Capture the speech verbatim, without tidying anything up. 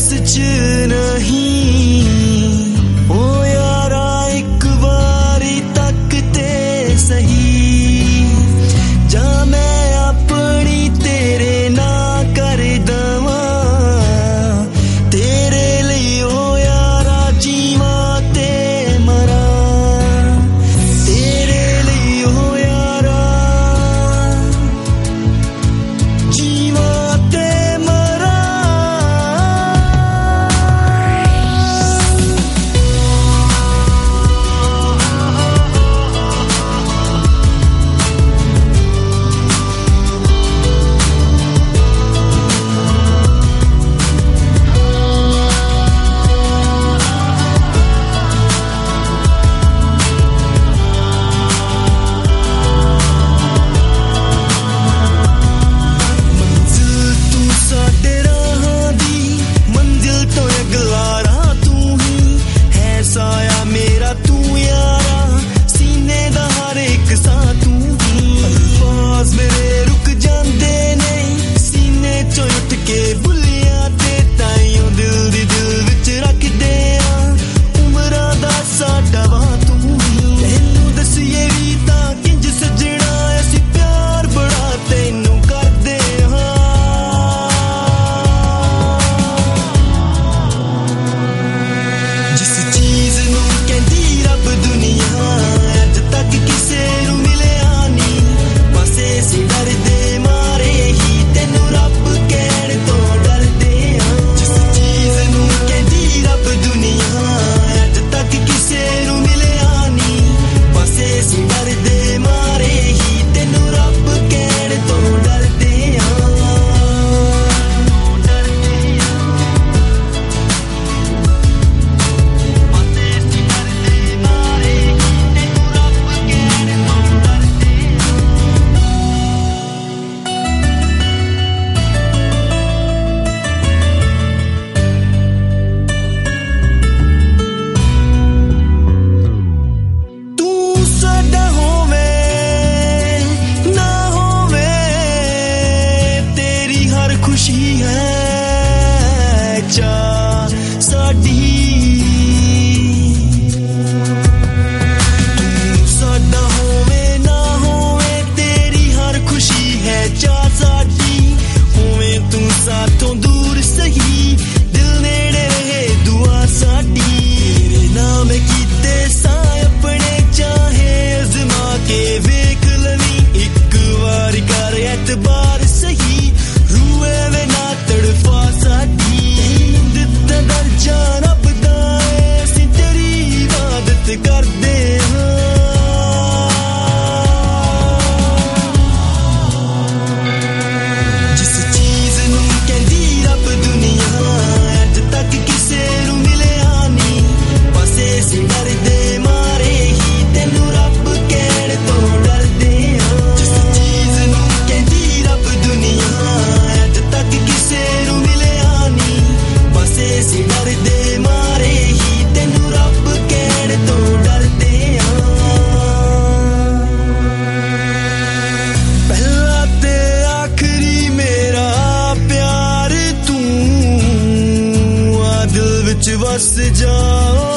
बस च नहीं ओ यारा एक बारी तक ते सही जा मैं अपनी तेरे ना कर दवा तेरे लिए ओ यारा जीवा ते मरा तेरे लिए ओ यारा जीवा ते मरा साया मेरा तू यारा सीने दा हर एक सा तू ही अल्फाज मेरे रुक जांदे ने सीने चों उठ के बुलिया ते ताइयों दिल दी दिल विच रख दे उमरा दा साडा वा तू ही तैनू दसिए भी तां किंज सजना असीं प्यार बड़ा तैनू करदे जिस चीज नू कहंदी रब दुनिया अज तक किसे नू मिलिया नी बस इसी डर दे मारे ही तैनू रब कहण तो डरदे जिस चीज नू कहंदी रब दुनिया अज तक किसे नू मिलिया नी बस इसी डर दे मारे ही तैनू रब कहण तो डरदे खुशी है चा साडी तू साडा होवे ना होवे तेरी हर खुशी है चा साडी होवे तू साथों दूर सही दिल नेड़े रहे दुआ साडी तेरे नाम कीते सा अपने चाहे अजमा के वेख लवी एक बार कर एतबार सही रूए वे ना तड़फा साडी दित्ता दर्जा रब दा असीं तेरी इबादत करदे जिस चीज नू कहंदी रब दुनिया अज तक किसे नू मिलिया नी बस इसी डर दे मारे ही तैनू रब कहण तो डरदे जिस चीज नू कहंदी रब दुनिया अज तक किसे नू मिलिया नी बस इसी डर दे मारे ही तैनू रब कहण तो डरदे पहला ते आखरी मेरा प्यार तू आ दिल विच वस जा